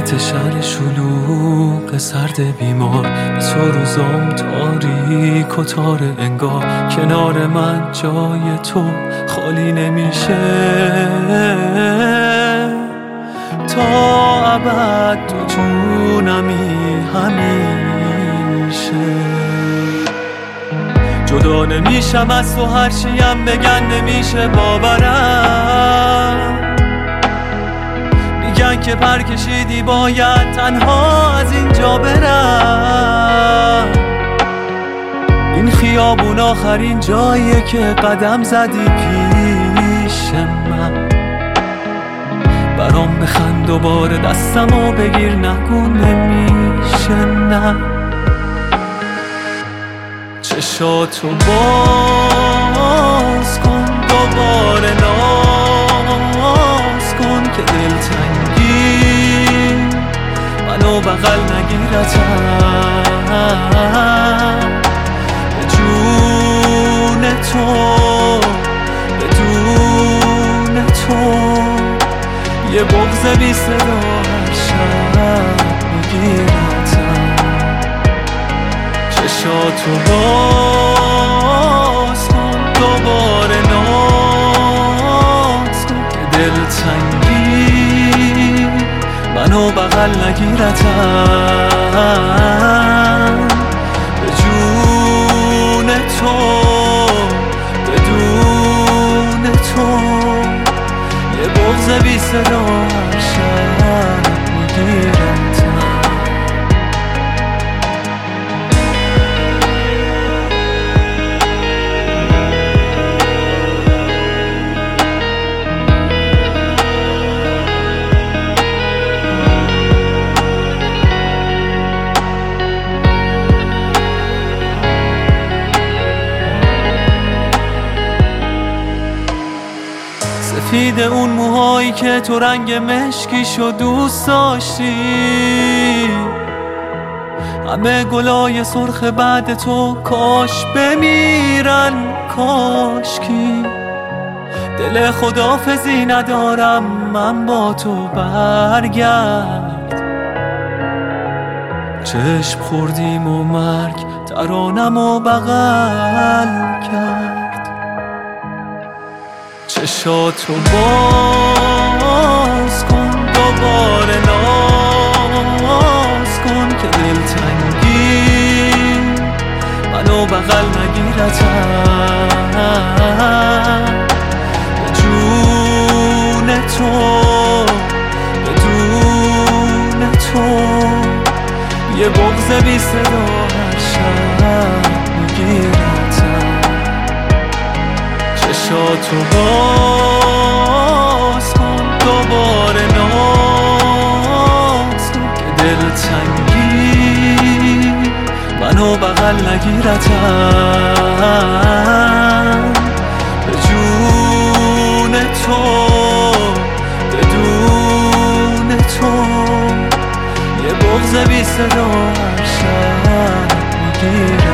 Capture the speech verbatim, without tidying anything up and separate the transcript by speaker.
Speaker 1: وسط شهر شلوغ سرد بیمار به تو روزام تاریک و تاره انگار کنار من جای تو خالی نمیشه تا ابد تو جونمی همیشه جدا نمیشم از تو هرچیم بگن نمیشه باورم میگن که پر کشیدی باید تنها از اینجا برم این خیابون آخرین جاییه که قدم زدی پیش من برام بخند دوباره دستمو بگیر نگو نمیشه نه چشاتو باز کن دوباره ناز کن که دلتنگی منو بغل نگیرتم به جون تو بدون تو یه بغض بی صدا هر شب میگیرتم چشاتو باز کن دوباره ناز کن که دلتنگی منو بغل نگیرتم به جون تو بدون تو یه بغض بی صدا هر شب میگیرتم سفید اون موهایی که تو رنگ مشکیشو دوست داشتی همه گلای سرخ بعد تو کاش بمیرن کاشکی دل خداحافظی ندارم من با تو برگرد چشم خوردیم و مرگ ترانم و بغل کرد چشاتو باز کن دوباره ناز کن که دلتنگی منو بغل نگیرتم به جون تو بدون تو یه بغض بی صدا هر شب میگیرتم چشاتو باز کن دوباره ناز کن که دلتنگی منو بغل نگیرتم به جون تو بدون تو یه بغض بی صدا هر شب میگیرتم